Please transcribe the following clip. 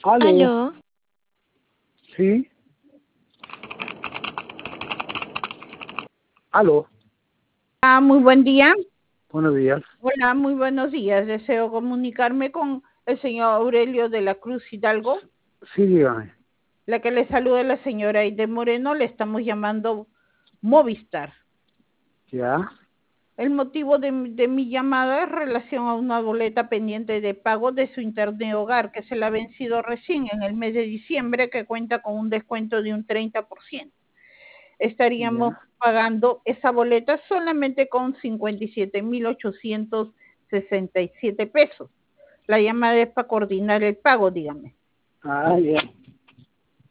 Aló, Aló, sí, aló, muy buen día. buenos días. Hola, muy buenos días. Deseo comunicarme con el señor Aurelio de la Cruz Hidalgo. Sí, dígame. La que le saluda es la señora Aide Moreno. Le estamos llamando Movistar. Ya, El motivo de mi llamada es relación a una boleta pendiente de pago de su internet hogar que se le ha vencido recién en el mes de diciembre, que cuenta con un descuento de un 30%. Estaríamos ya. pagando esa boleta solamente con 57.867 pesos. La llamada es para coordinar el pago, dígame. Ah, ya.